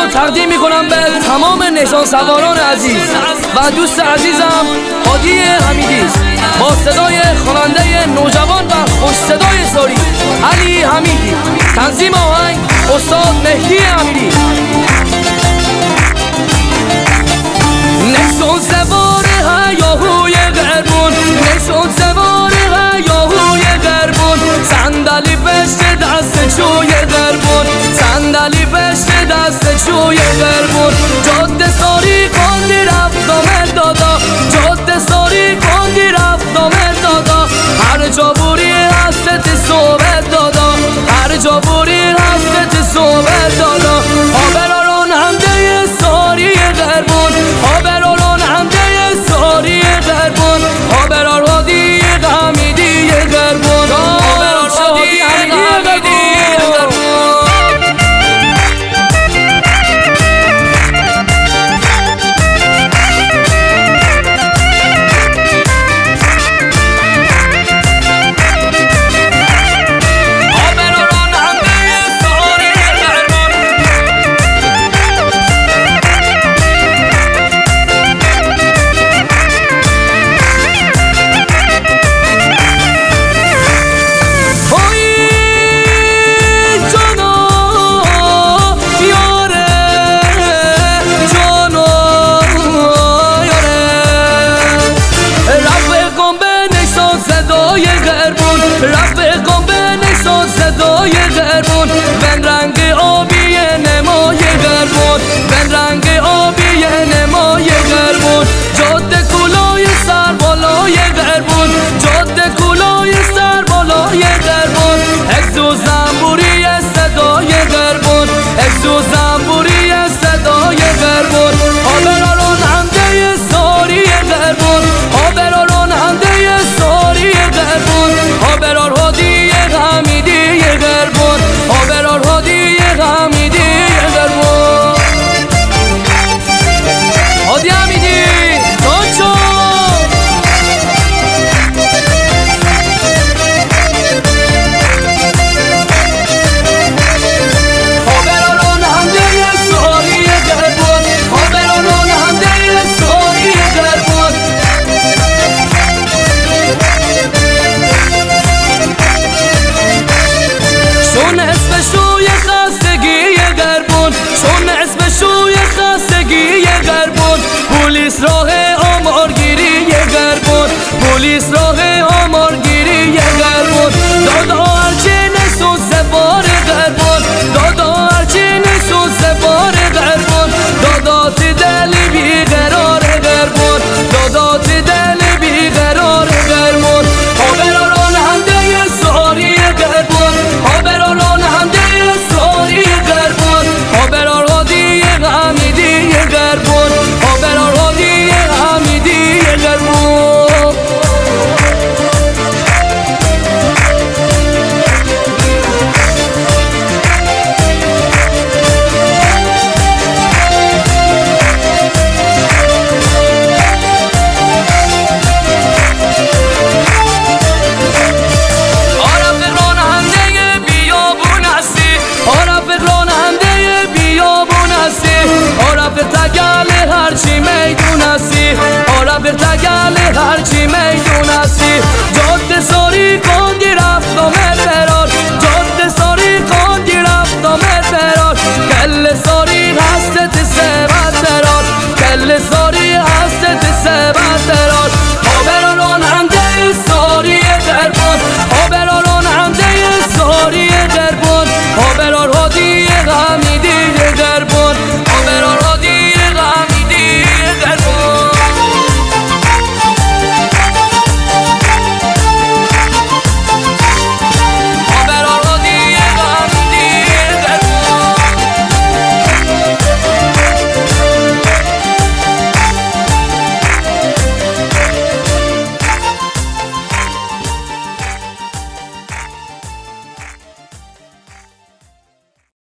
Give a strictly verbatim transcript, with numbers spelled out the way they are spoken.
تقدیم میکنم به تمام نشان سواران عزیز و دوست عزیزم هادی حمیدی با صدای خواننده نوجوان و خوش صدای ساری علی حمیدی. تنظیم آهنگ استاد مهدی امیری. نشان سوار هیاهوی قربون، نشان سوار هیاهوی قربون، صندلی پشت دست چوی قربون، صندلی پشت دست چوی قربون. جاده ساری کندی رفتم دادا، جاده ساری کندی رفتم دادا، هر جا بوری هستت صحبت دادا، هر جا بوری هستت صحبت دادا. آبراران همده ساری قربون، آبراران همده ساری قربون، آبرار هادی حمیدی قربون، آبرار هادی حمیدی قربون. رفیقم به نشان صدای قربون، بن رنگ آبی نمای قربون، بن رنگ آبی نمای قربون. جاده کلای سر بالای قربون، جاده کلای سر بالای قربون، اکسو زنبوری صدای قربون، اکسو زنبوری صدای قربون. آبراران همده ساری قربون، آبراران همده ساری قربون، آبرار هادی حمیدی قربون، آبرار هادی حمیدی قربون. هادی حمیدی تاچو آبراران همده ساری قربون، آبراران همده ساری قربون. شون اسم شوی خستگی قربون، شون اسم شوی خستگی قربون، پلیس راه آمارگیری قربون، پلیس راه